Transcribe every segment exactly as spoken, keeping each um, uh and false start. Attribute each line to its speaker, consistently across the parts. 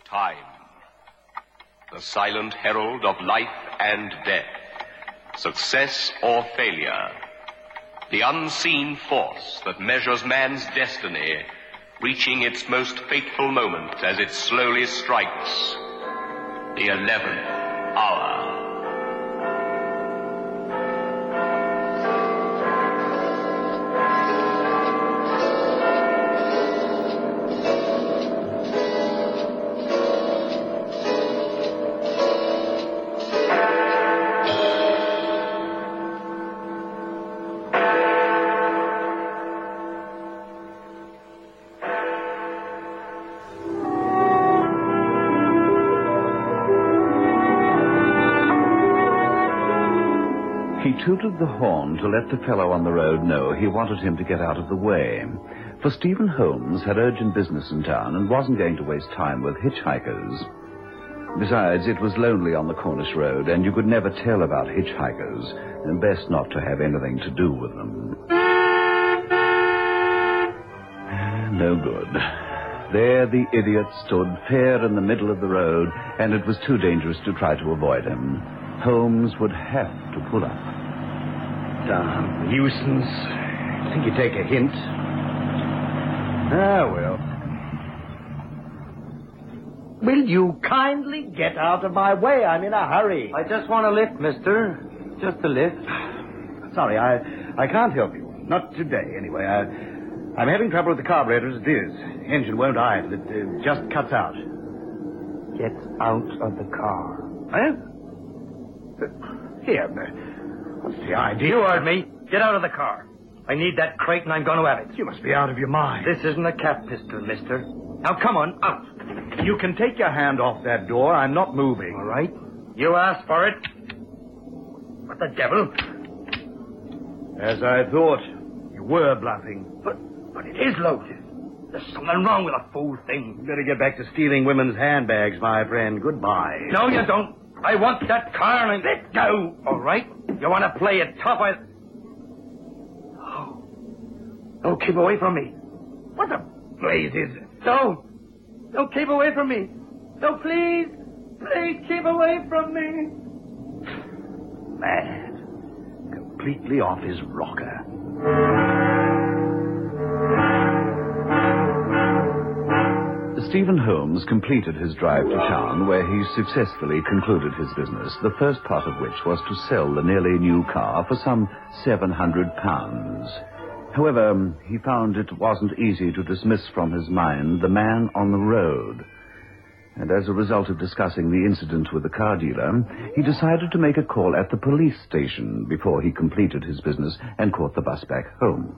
Speaker 1: Time, the silent herald of life and death, success or failure, the unseen force that measures man's destiny, reaching its most fateful moment as it slowly strikes the eleventh hour.
Speaker 2: Tooted the horn to let the fellow on the road know he wanted him to get out of the way. For Stephen Holmes had urgent business in town and wasn't going to waste time with hitchhikers. Besides, it was lonely on the Cornish road, and you could never tell about hitchhikers, and best not to have anything to do with them. No good. There the idiot stood fair in the middle of the road, and it was too dangerous to try to avoid him. Holmes would have to pull up.
Speaker 3: Damn nuisance. I think you take a hint. Ah, well. Will you kindly get out of my way? I'm in a hurry.
Speaker 4: I just want a lift, mister. Just a lift.
Speaker 3: Sorry, I, I can't help you. Not today, anyway. I, I'm having trouble with the carburetor as it is. Engine won't idle. It uh, just cuts out.
Speaker 4: Get out of the car.
Speaker 3: Eh? Uh, here, uh, what's the idea?
Speaker 4: You heard me. Get out of the car. I need that crate and I'm going to have it.
Speaker 3: You must be out of your mind.
Speaker 4: This isn't a cat pistol, mister. Now, come on, out.
Speaker 3: You can take your hand off that door. I'm not moving.
Speaker 4: All right. You asked for it. What the devil?
Speaker 3: As I thought. You were bluffing.
Speaker 4: But, but it is loaded. There's something wrong with the fool thing.
Speaker 3: You better get back to stealing women's handbags, my friend. Goodbye.
Speaker 4: No, you don't. I want that car and let go. All right? You want to play it tough? I... Oh. Oh, keep away from me. What the blaze is it? No. No, keep away from me. No, please. Please keep away from me.
Speaker 3: Mad. Completely off his rocker.
Speaker 2: Stephen Holmes completed his drive to town, where he successfully concluded his business, the first part of which was to sell the nearly new car for some seven hundred pounds. However, he found it wasn't easy to dismiss from his mind the man on the road. And as a result of discussing the incident with the car dealer, he decided to make a call at the police station before he completed his business and caught the bus back home.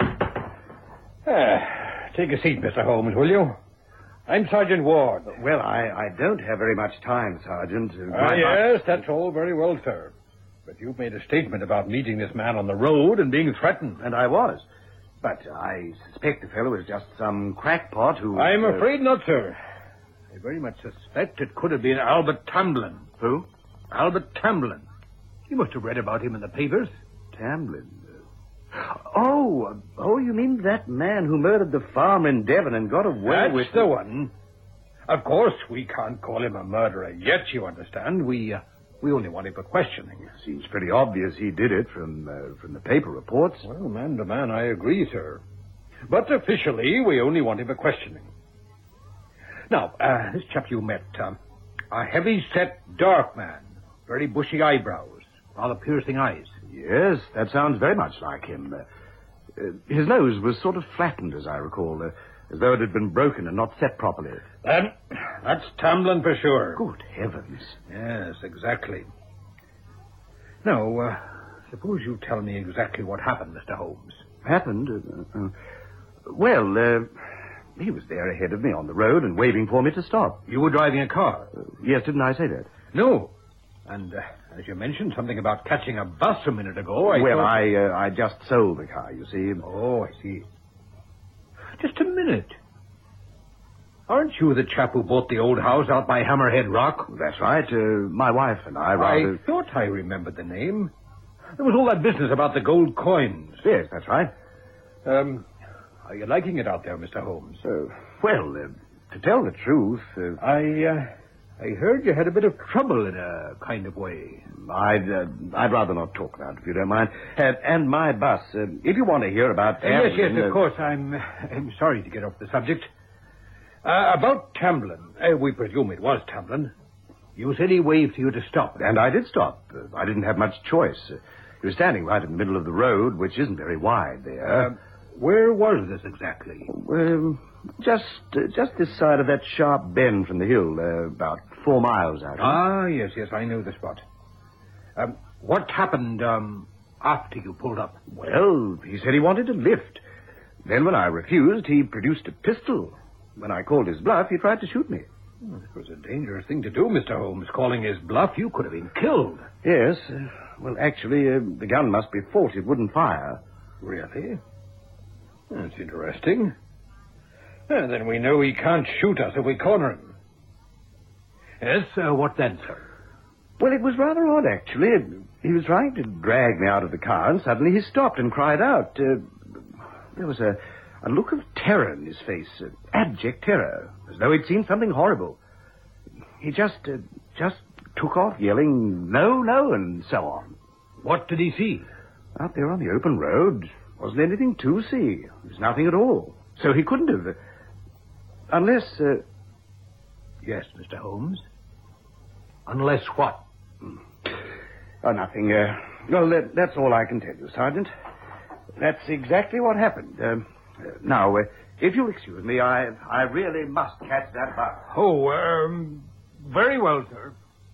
Speaker 5: Ah, take a seat, Mister Holmes, will you? I'm Sergeant Ward.
Speaker 3: Well, I, I don't have very much time, Sergeant.
Speaker 5: Ah, yes, that's all very well, sir. But you've made a statement about meeting this man on the road and being threatened.
Speaker 3: And I was. But I suspect the fellow was just some crackpot who...
Speaker 5: I'm
Speaker 3: uh...
Speaker 5: afraid not, sir. I very much suspect it could have been Albert Tamblyn.
Speaker 3: Who?
Speaker 5: Albert Tamblyn. You must have read about him in the papers.
Speaker 3: Tamblyn? Oh, oh, you mean that man who murdered the farmer in Devon and got away
Speaker 5: That's
Speaker 3: with...
Speaker 5: That's the one. Of course, we can't call him a murderer yet, you understand. We uh, we only want him for questioning.
Speaker 3: Seems pretty obvious he did it from uh, from the paper reports.
Speaker 5: Well, man to man, I agree, sir. But officially, we only want him for questioning. Now, uh, this chap you met, uh, a heavy-set, dark man, very bushy eyebrows, rather piercing eyes.
Speaker 3: Yes, that sounds very much like him. Uh, uh, his nose was sort of flattened, as I recall, uh, as though it had been broken and not set properly.
Speaker 5: Then, that's Tamblyn for sure.
Speaker 3: Good heavens.
Speaker 5: Yes, exactly. Now, uh, suppose you tell me exactly what happened, Mister Holmes.
Speaker 3: Happened? Uh, uh, well, uh, he was there ahead of me on the road and waving for me to stop.
Speaker 5: You were driving a car?
Speaker 3: Uh, yes, didn't I say that?
Speaker 5: No. And uh, as you mentioned something about catching a bus a minute ago, I
Speaker 3: Well,
Speaker 5: thought...
Speaker 3: I, uh, I just sold the car, you see.
Speaker 5: Oh, I see. Just a minute. Aren't you the chap who bought the old house out by Hammerhead Rock?
Speaker 3: That's right. Uh, my wife and I rather...
Speaker 5: I thought I remembered the name. There was all that business about the gold coins.
Speaker 3: Yes, that's right.
Speaker 5: Um, are you liking it out there, Mister Holmes?
Speaker 3: Uh, well, uh, to tell the truth, uh,
Speaker 5: I, uh, I heard you had a bit of trouble in a kind of way.
Speaker 3: I'd, uh, I'd rather not talk about it, if you don't mind. Uh, and my bus, uh, if you want to hear about...
Speaker 5: Uh, yes, yes,
Speaker 3: Tamblin,
Speaker 5: of
Speaker 3: uh,
Speaker 5: course. I'm, I'm sorry to get off the subject. Uh, about Tamblin. Uh, we presume it was Tamblin. You said he waved to you to stop.
Speaker 3: And I did stop. Uh, I didn't have much choice. Uh, he was standing right in the middle of the road, which isn't very wide there.
Speaker 5: Uh, where was this exactly?
Speaker 3: Um, just uh, just this side of that sharp bend from the hill, uh, about four miles out.
Speaker 5: Ah, yes, yes, I know the spot. Um, what happened um, after you pulled up?
Speaker 3: Well, he said he wanted a lift. Then when I refused, he produced a pistol. When I called his bluff, he tried to shoot me.
Speaker 5: Well, it was a dangerous thing to do, Mister Holmes. Calling his bluff, you could have been killed.
Speaker 3: Yes. Uh, well, actually, uh, the gun must be faulty. It wouldn't fire.
Speaker 5: Really? That's interesting. Uh, then we know he can't shoot us if we corner him. Yes, uh, what then, sir?
Speaker 3: Well, it was rather odd, actually. He was trying to drag me out of the car, and suddenly he stopped and cried out. Uh, there was a, a look of terror in his face, uh, abject terror, as though he'd seen something horrible. He just, uh, just took off yelling, "No, no," and so on.
Speaker 5: What did he see?
Speaker 3: Out there on the open road, wasn't anything to see. There was nothing at all. So he couldn't have... Uh, unless... Uh,
Speaker 5: yes, Mister Holmes. Unless what?
Speaker 3: Oh, nothing. Uh, well, that, that's all I can tell you, Sergeant. That's exactly what happened. Um, uh, now, uh, if you'll excuse me, I I really must catch that bus.
Speaker 5: Oh, um, very well, sir.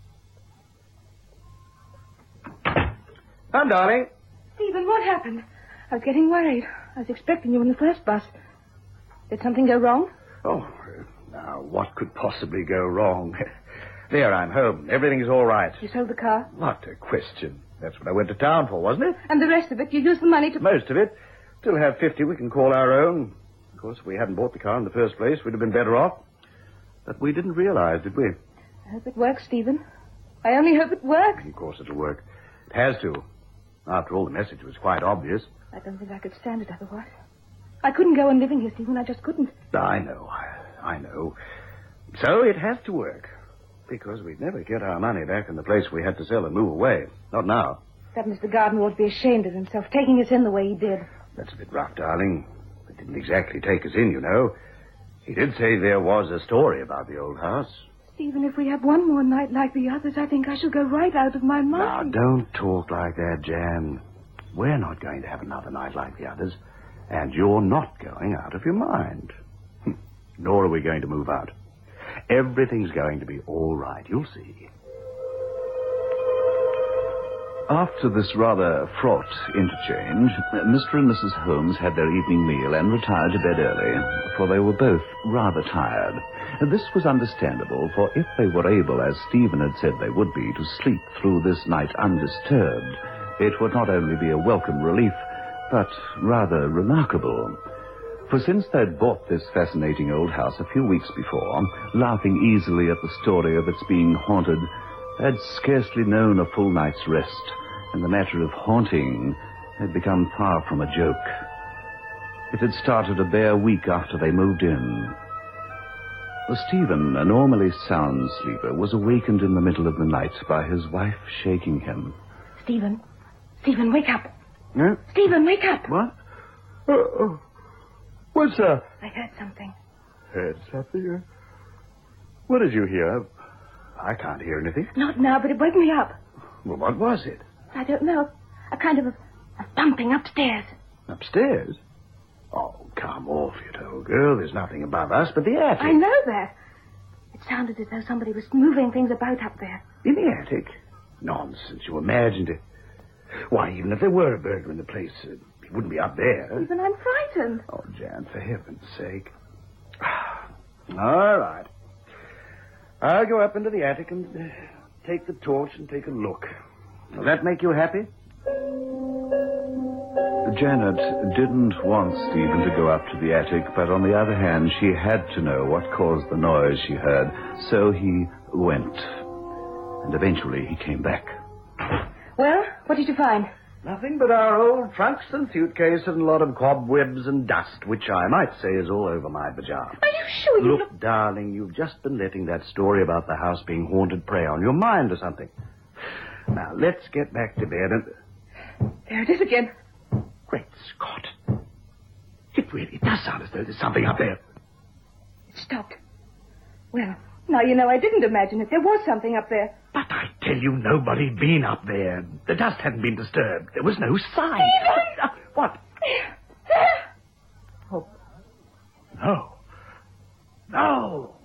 Speaker 3: Come, darling.
Speaker 6: Stephen, what happened? I was getting worried. I was expecting you in the first bus. Did something go wrong?
Speaker 3: Oh, uh, now, what could possibly go wrong? There, I'm home. Everything's all right.
Speaker 6: You sold the car?
Speaker 3: What a question. That's what I went to town for, wasn't it?
Speaker 6: And the rest of it, you used the money to...
Speaker 3: Most of it. Still have fifty we can call our own. Of course, if we hadn't bought the car in the first place, we'd have been better off. But we didn't realize, did we?
Speaker 6: I hope it works, Stephen. I only hope it works.
Speaker 3: Of course it'll work. It has to. After all, the message was quite obvious.
Speaker 6: I don't think I could stand it otherwise. I couldn't go on living here, Stephen. I just couldn't.
Speaker 3: I know. I know. So it has to work. Because we'd never get our money back in the place we had to sell and move away. Not now.
Speaker 6: That Mister Gardner ought to be ashamed of himself, taking us in the way he did.
Speaker 3: That's a bit rough, darling. It didn't exactly take us in, you know. He did say there was a story about the old house.
Speaker 6: Stephen, if we have one more night like the others, I think I shall go right out of my mind.
Speaker 3: Now, don't talk like that, Jan. We're not going to have another night like the others. And you're not going out of your mind. Nor are we going to move out. Everything's going to be all right. You'll see.
Speaker 2: After this rather fraught interchange, Mister and Missus Holmes had their evening meal and retired to bed early, for they were both rather tired. This was understandable, for if they were able, as Stephen had said they would be, to sleep through this night undisturbed, it would not only be a welcome relief, but rather remarkable. For since they'd bought this fascinating old house a few weeks before, laughing easily at the story of its being haunted, they'd scarcely known a full night's rest, and the matter of haunting had become far from a joke. It had started a bare week after they moved in. Stephen, a normally sound sleeper, was awakened in the middle of the night by his wife shaking him.
Speaker 6: Stephen, Stephen, wake up.
Speaker 3: Huh?
Speaker 6: Stephen, wake up.
Speaker 3: What? Uh, uh, what's that?
Speaker 6: I heard something.
Speaker 3: Heard something? Uh, what did you hear? I can't hear anything.
Speaker 6: Not now, but it woke me up.
Speaker 3: Well, what was it?
Speaker 6: I don't know. A kind of a, a thumping upstairs.
Speaker 3: Upstairs? Oh, come off it, old girl. There's nothing above us but the attic.
Speaker 6: I know that. It sounded as though somebody was moving things about up there.
Speaker 3: In the attic? Nonsense. You imagined it. Why, even if there were a burglar in the place, uh, he wouldn't be up there.
Speaker 6: Even I'm frightened.
Speaker 3: Oh, Jan, for heaven's sake. All right. I'll go up into the attic and uh, take the torch and take a look. Will that make you happy?
Speaker 2: Janet didn't want Stephen to go up to the attic, but on the other hand, she had to know what caused the noise she heard, so he went. And eventually he came back.
Speaker 6: Well, what did you find?
Speaker 3: Nothing but our old trunks and suitcase and a lot of cobwebs and dust, which I might say is all over my pajamas.
Speaker 6: Are you sure you
Speaker 3: Look,
Speaker 6: look...
Speaker 3: darling, you've just been letting that story about the house being haunted prey on your mind or something. Now, let's get back to bed and...
Speaker 6: There it is again.
Speaker 3: Great Scott. It really does sound as though there's something up there.
Speaker 6: It stopped. Well, now you know I didn't imagine it. There was something up there.
Speaker 3: But I tell you, nobody'd been up there. The dust hadn't been disturbed. There was no sign.
Speaker 6: Stephen!
Speaker 3: Uh, what?
Speaker 6: There!
Speaker 3: Oh. No. No.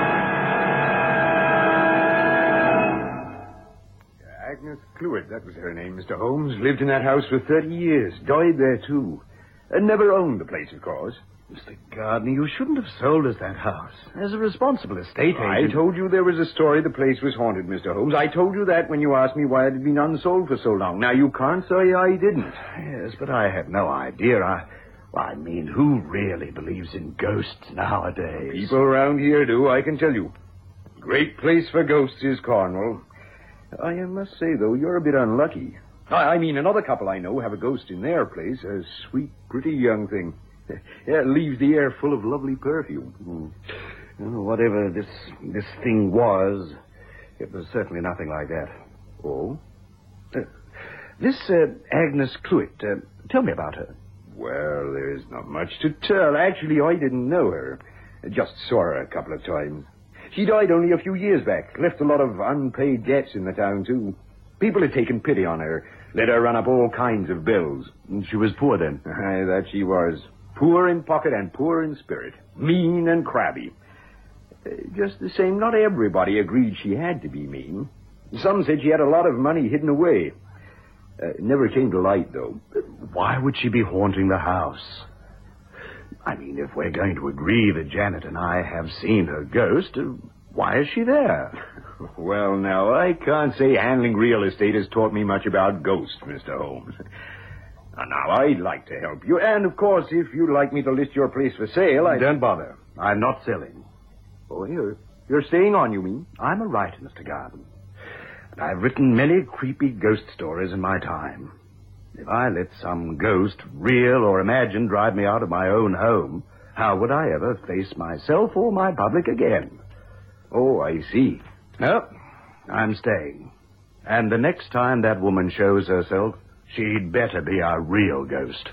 Speaker 7: Agnes Clewitt, that was her name, Mister Holmes. Lived in that house for thirty years. Died there, too. And never owned the place, of course.
Speaker 3: Mister Gardner, you shouldn't have sold us that house. As a responsible estate agent...
Speaker 7: I told you there was a story the place was haunted, Mister Holmes. I told you that when you asked me why it had been unsold for so long. Now, you can't say I didn't.
Speaker 3: Yes, but I had no idea. I... Well, I mean, who really believes in ghosts nowadays?
Speaker 7: People around here do, I can tell you. Great place for ghosts is Cornwall. I must say, though, you're a bit unlucky. I, I mean, another couple I know have a ghost in their place. A sweet, pretty young thing. Yeah, it leaves the air full of lovely perfume.
Speaker 3: Mm. Oh, whatever this this thing was, it was certainly nothing like that.
Speaker 7: Oh?
Speaker 3: Uh, this uh, Agnes Clewitt, uh, tell me about her.
Speaker 7: Well, there's not much to tell. Actually, I didn't know her. I just saw her a couple of times. She died only a few years back. Left a lot of unpaid debts in the town, too. People had taken pity on her. Let her run up all kinds of bills.
Speaker 3: And she was poor then?
Speaker 7: Aye, that she was. Poor in pocket and poor in spirit. Mean and crabby. Uh, just the same, not everybody agreed she had to be mean. Some said she had a lot of money hidden away. Uh, it never came to light, though.
Speaker 3: Why would she be haunting the house? I mean, if we're going to agree that Janet and I have seen her ghost, uh, why is she there?
Speaker 7: Well, now, I can't say handling real estate has taught me much about ghosts, Mister Holmes. Now, I'd like to help you, and, of course, if you'd like me to list your place for sale, I...
Speaker 3: Don't bother. I'm not selling.
Speaker 7: Oh, you're, you're staying on, you mean?
Speaker 3: I'm a writer, Mister Garden. And I've written many creepy ghost stories in my time. If I let some ghost, real or imagined, drive me out of my own home, how would I ever face myself or my public again?
Speaker 7: Oh, I see.
Speaker 3: No, I'm staying. And the next time that woman shows herself, she'd better be a real ghost.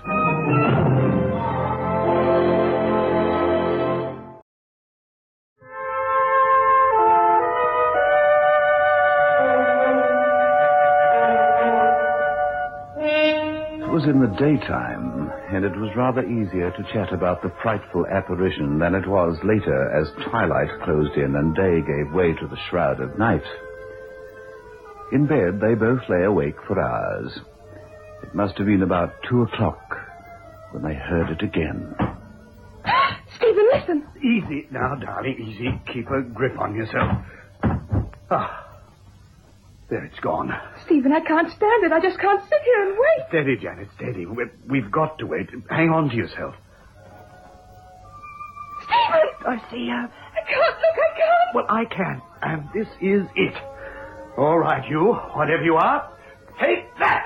Speaker 3: It was in the daytime, and it was rather easier to chat about the frightful apparition than it was later as twilight closed in and day gave way to the shroud of night. In bed, they both lay awake for hours. It must have been about two o'clock when they heard it again.
Speaker 6: Stephen, listen.
Speaker 3: Easy now, darling, easy. Keep a grip on yourself. Ah, there it's gone.
Speaker 6: Stephen, I can't stand it. I just can't sit here and wait.
Speaker 3: Steady, Janet, steady. We've, we've got to wait. Hang on to yourself.
Speaker 6: Stephen!
Speaker 3: I see her.
Speaker 6: I can't, look, I can't.
Speaker 3: Well, I can, and this is it. All right, you, whatever you are, take that!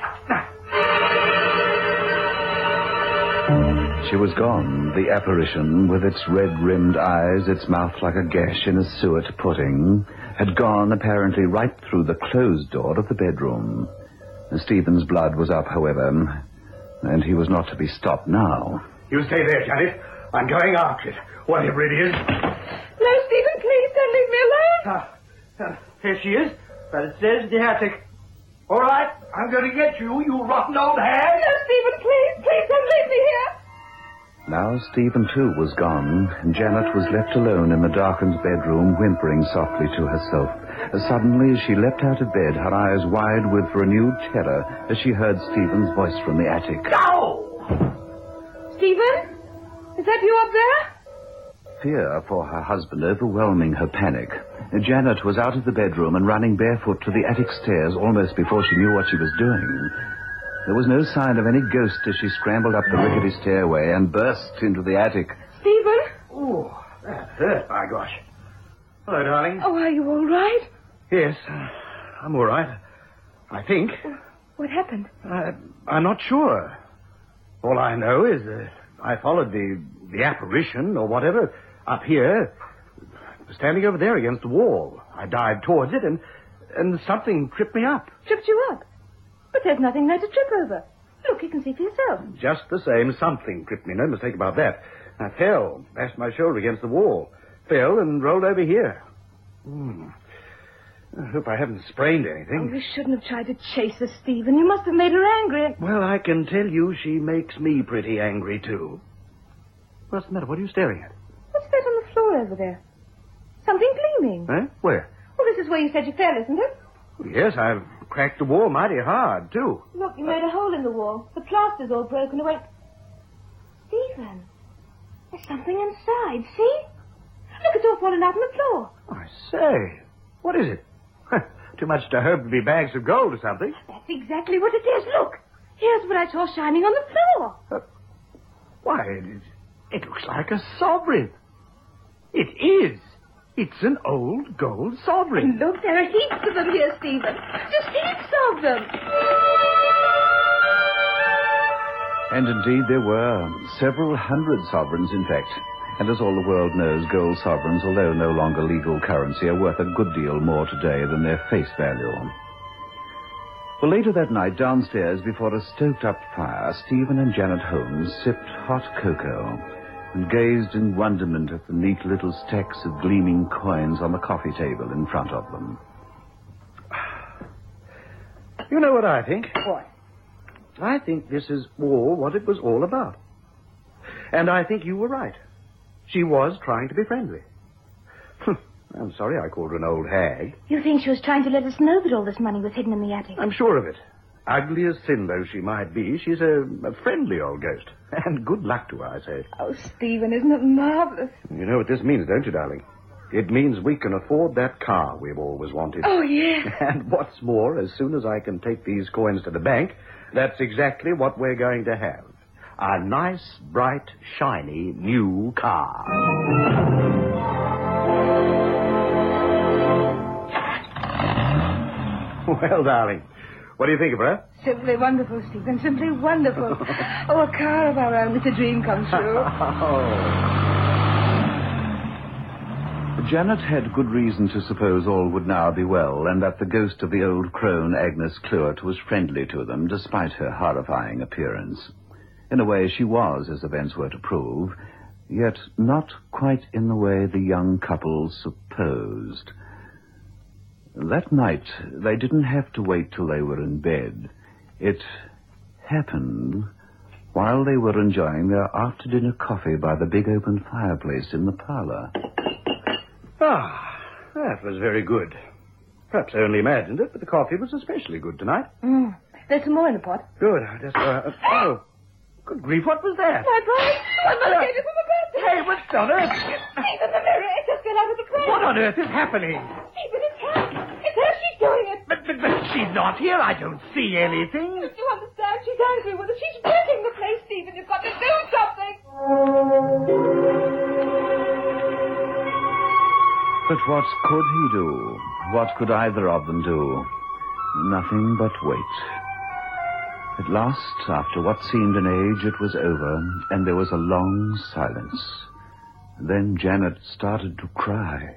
Speaker 3: She was gone, the apparition, with its red-rimmed eyes, its mouth like a gash in a suet pudding, had gone apparently right through the closed door of the bedroom. Stephen's blood was up, however, and he was not to be stopped now.
Speaker 4: You stay there, Janet. I'm going after it, whatever it is.
Speaker 6: No, Stephen, please don't leave me alone.
Speaker 4: Ah, uh, here she is, but it says the attic. All right, I'm going to get you, you rotten old hag.
Speaker 6: No, Stephen, please, please don't leave me here.
Speaker 2: Now Stephen, too, was gone, and Janet was left alone in the darkened bedroom, whimpering softly to herself. Suddenly, as she leapt out of bed, her eyes wide with renewed terror, as she heard Stephen's voice from the attic.
Speaker 4: Go!
Speaker 6: Stephen? Is that you up there?
Speaker 2: Fear for her husband overwhelming her panic, Janet was out of the bedroom and running barefoot to the attic stairs almost before she knew what she was doing. There was no sign of any ghost as she scrambled up the rickety stairway and burst into the attic.
Speaker 6: Stephen?
Speaker 4: Oh, that hurt, by gosh. Hello, darling.
Speaker 6: Oh, are you all right?
Speaker 4: Yes, uh, I'm all right. I think.
Speaker 6: What happened?
Speaker 3: I, I'm not sure. All I know is that I followed the, the apparition or whatever up here, standing over there against the wall. I dived towards it and, and something tripped me up.
Speaker 6: Tripped you up? But there's nothing there to trip over. Look, you can see for yourself.
Speaker 3: Just the same, something tripped me. No mistake about that. I fell, bashed my shoulder against the wall, fell and rolled over here. Hmm. I hope I haven't sprained anything.
Speaker 6: Oh, you shouldn't have tried to chase her, Stephen. You must have made her angry.
Speaker 3: Well, I can tell you she makes me pretty angry, too. What's the matter? What are you staring at?
Speaker 6: What's that on the floor over there? Something gleaming.
Speaker 3: Eh? Where?
Speaker 6: Well, this is where you said you fell, isn't it?
Speaker 3: Yes, I've cracked the wall mighty hard, too.
Speaker 6: Look, you made a hole in the wall. The plaster's all broken away. Stephen, there's something inside, see? Look, it's all fallen out on the floor.
Speaker 3: I say, what is it? Too much to hope to be bags of gold or something.
Speaker 6: That's exactly what it is. Look, here's what I saw shining on the floor.
Speaker 3: Uh, why, it, it looks like a sovereign. It is. It's an old gold sovereign.
Speaker 6: And look, there are heaps of them here, Stephen. Just heaps of them.
Speaker 2: And indeed there were. Several hundred sovereigns, in fact. And as all the world knows, gold sovereigns, although no longer legal currency, are worth a good deal more today than their face value. Well, later that night, downstairs, before a stoked-up fire, Stephen and Janet Holmes sipped hot cocoa and gazed in wonderment at the neat little stacks of gleaming coins on the coffee table in front of them.
Speaker 3: You know what I think?
Speaker 6: What?
Speaker 3: I think this is all what it was all about. And I think you were right. She was trying to be friendly. I'm sorry I called her an old hag.
Speaker 6: You think she was trying to let us know that all this money was hidden in the attic?
Speaker 3: I'm sure of it. Ugly as sin though she might be, she's a, a friendly old ghost. And good luck to her, I say.
Speaker 6: Oh, Stephen, isn't it marvelous?
Speaker 3: You know what this means, don't you, darling? It means we can afford that car we've always wanted.
Speaker 6: Oh, yes.
Speaker 3: And what's more, as soon as I can take these coins to the bank, that's exactly what we're going to have. A nice, bright, shiny, new car. Well, darling, what do you think of her?
Speaker 6: Simply wonderful, Stephen, simply wonderful. Oh, a car of our own. It's a dream come true.
Speaker 2: Janet had good reason to suppose all would now be well, and that the ghost of the old crone, Agnes Clewett, was friendly to them, despite her horrifying appearance. In a way, she was, as events were to prove, yet not quite in the way the young couple supposed. That night, they didn't have to wait till they were in bed. It happened while they were enjoying their after-dinner coffee by the big open fireplace in the parlor.
Speaker 3: Ah, that was very good. Perhaps I only imagined it, but the coffee was especially good tonight.
Speaker 6: Mm. There's some more in the pot.
Speaker 3: Good. I just, uh, oh, good grief, what was that?
Speaker 6: My boy, my mother gave it from the bed.
Speaker 3: Hey, what's on earth?
Speaker 6: Stephen, the mirror, it just fell out of the frame.
Speaker 3: What on earth is happening?
Speaker 6: Stephen, it's her. It's her, she's doing it.
Speaker 3: But, but, but she's not here. I don't see anything.
Speaker 6: Don't you understand? She's angry with us. She's wrecking the place, Stephen. You've got to do something.
Speaker 2: But what could he do? What could either of them do? Nothing but wait. At last, after what seemed an age, it was over, and there was a long silence. Then Janet started to cry.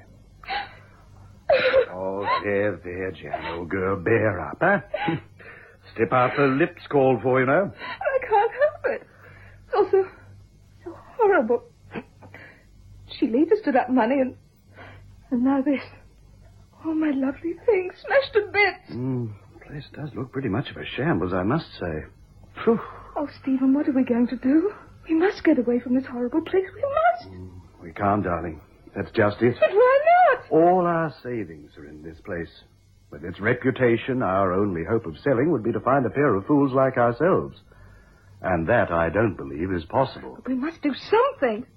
Speaker 3: Oh, there, there, Jan, old girl, bear up, huh? Step out the lips called for, you know.
Speaker 6: I can't help it. It's all so, so horrible. She leads us to that money, and, and now this. All my lovely things smashed to bits.
Speaker 3: Mm, the place does look pretty much of a shambles, I must say. Phew.
Speaker 6: Oh, Stephen, what are we going to do? We must get away from this horrible place. We must.
Speaker 3: Mm, we can't, darling. That's just it.
Speaker 6: But why not?
Speaker 3: All our savings are in this place. With its reputation, our only hope of selling would be to find a pair of fools like ourselves. And that, I don't believe, is possible.
Speaker 6: But we must do something.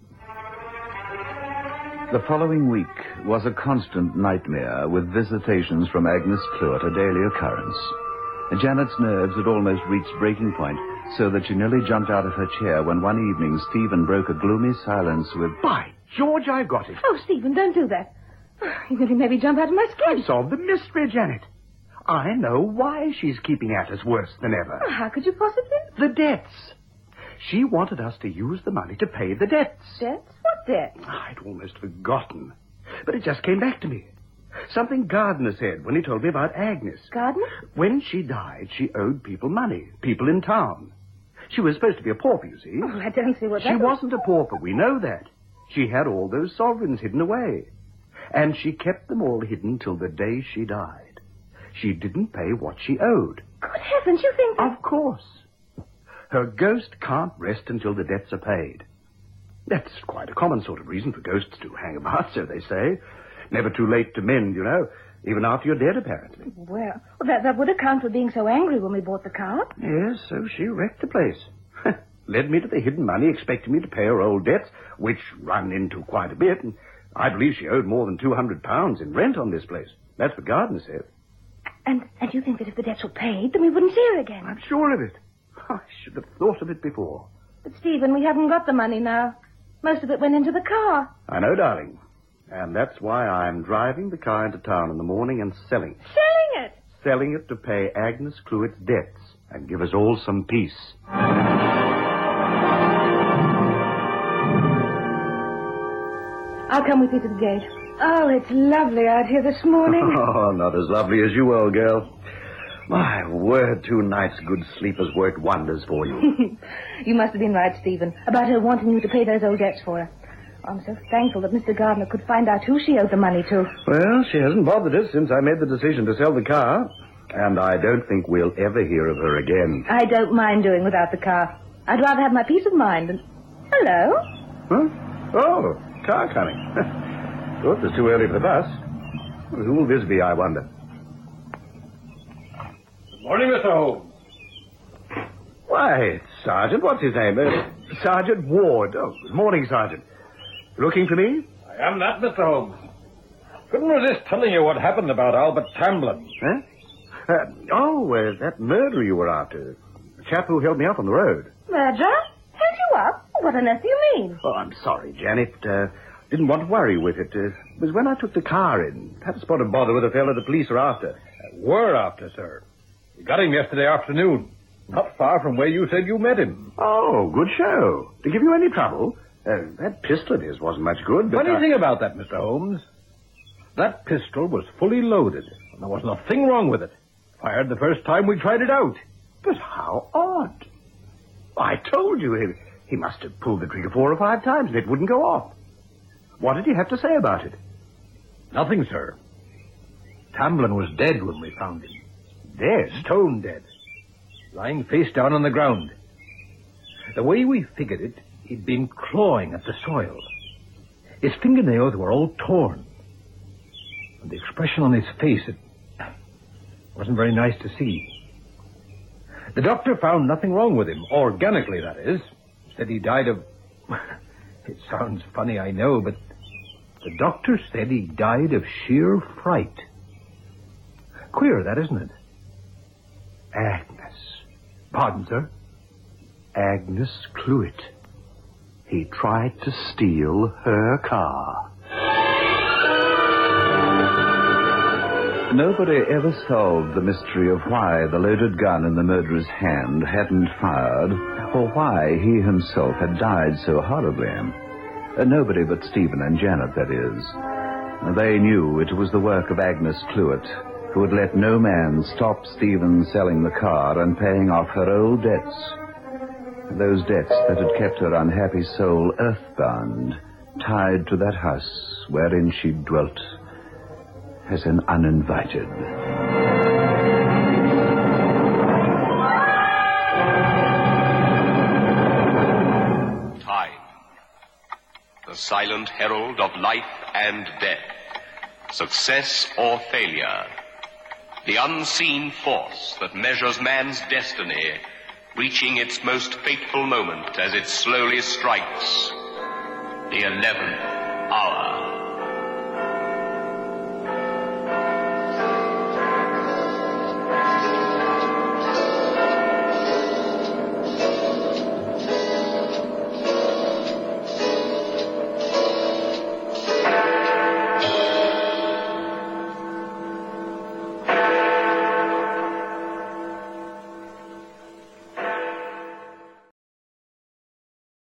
Speaker 2: The following week was a constant nightmare, with visitations from Agnes Clewett a daily occurrence. Janet's nerves had almost reached breaking point, so that she nearly jumped out of her chair when one evening Stephen broke a gloomy silence with...
Speaker 3: By George, I've got it.
Speaker 6: Oh, Stephen, don't do that. You nearly made me jump out of my skin.
Speaker 3: I've solved the mystery, Janet. I know why she's keeping at us worse than ever.
Speaker 6: Oh, how could you possibly?
Speaker 3: The debts. She wanted us to use the money to pay the debts.
Speaker 6: Debts? What debts?
Speaker 3: I'd almost forgotten. But it just came back to me. Something Gardner said when he told me about Agnes.
Speaker 6: Gardner?
Speaker 3: When she died, she owed people money, people in town. She was supposed to be a pauper, you see.
Speaker 6: Oh, I don't see what that
Speaker 3: She
Speaker 6: was.
Speaker 3: wasn't a pauper, we know that. She had all those sovereigns hidden away. And she kept them all hidden till the day she died. She didn't pay what she owed.
Speaker 6: Good heavens, you think that...
Speaker 3: Of course. Her ghost can't rest until the debts are paid. That's quite a common sort of reason for ghosts to hang about, so they say. Never too late to mend, you know, even after you're dead, apparently.
Speaker 6: Well, that, that would account for being so angry when we bought the car.
Speaker 3: Yes, so she wrecked the place. Led me to the hidden money, expecting me to pay her old debts, which run into quite a bit, and I believe she owed more than two hundred pounds in rent on this place. That's what Gardner said.
Speaker 6: And, and you think that if the debts were paid, then we wouldn't see her again?
Speaker 3: I'm sure of it. I should have thought of it before.
Speaker 6: But, Stephen, we haven't got the money now. Most of it went into the car.
Speaker 3: I know, darling. And that's why I'm driving the car into town in the morning and selling it.
Speaker 6: Selling it?
Speaker 3: Selling it to pay Agnes Clewett's debts and give us all some peace.
Speaker 6: I'll come with you to the gate. Oh, it's lovely out here this morning.
Speaker 3: Oh, not as lovely as you, old girl. My word, two nights' good sleep has worked wonders for you.
Speaker 6: You must have been right, Stephen, about her wanting you to pay those old debts for her. I'm so thankful that Mister Gardner could find out who she owed the money to.
Speaker 3: Well, she hasn't bothered us since I made the decision to sell the car. And I don't think we'll ever hear of her again.
Speaker 6: I don't mind doing without the car. I'd rather have my peace of mind than... Hello?
Speaker 3: Huh? Oh, car coming. Thought it was too early for the bus. Who will this be, I wonder?
Speaker 5: Good morning, Mister Holmes.
Speaker 3: Why, it's Sergeant, what's his name? Uh, Sergeant Ward. Oh, good morning, Sergeant. Looking for me?
Speaker 5: I am that, Mister Holmes. Couldn't resist telling you what happened about Albert Tamblyn.
Speaker 3: Huh? Uh, oh, uh, that murderer you were after. The chap who held me up on the road.
Speaker 6: Murderer? Held you up? What on earth do you mean?
Speaker 3: Oh, I'm sorry, Janet. Uh, didn't want to worry with it. Uh, it was when I took the car in. Had a spot of bother with a fellow the police are after.
Speaker 5: Uh, were after, sir. We got him yesterday afternoon. Not far from where you said you met him.
Speaker 3: Oh, good show. To give you any trouble? Uh, that pistol of his wasn't much good, but...
Speaker 5: Funny
Speaker 3: I...
Speaker 5: thing about that, Mister Holmes. That pistol was fully loaded, and there wasn't a thing wrong with it. Fired the first time we tried it out.
Speaker 3: But how odd. I told you he, he must have pulled the trigger four or five times and it wouldn't go off. What did he have to say about it?
Speaker 5: Nothing, sir. Tamblyn was dead when we found him.
Speaker 3: Dead?
Speaker 5: Stone dead. Lying face down on the ground. The way we figured it, he'd been clawing at the soil. His fingernails were all torn. And the expression on his face, it wasn't very nice to see. The doctor found nothing wrong with him, organically, that is. Said he died of... It sounds funny, I know, but the doctor said he died of sheer fright. Queer, that, isn't it?
Speaker 3: Agnes.
Speaker 5: Pardon, sir?
Speaker 3: Agnes Clewitt. He tried to steal her car.
Speaker 2: Nobody ever solved the mystery of why the loaded gun in the murderer's hand hadn't fired, or why he himself had died so horribly. Uh, nobody but Stephen and Janet, that is. They knew it was the work of Agnes Clewitt, who had let no man stop Stephen selling the car and paying off her old debts. Those debts that had kept her unhappy soul earthbound, tied to that house wherein she dwelt as an uninvited.
Speaker 1: Time, the silent herald of life and death, success or failure, the unseen force that measures man's destiny, reaching its most fateful moment as it slowly strikes the eleventh hour.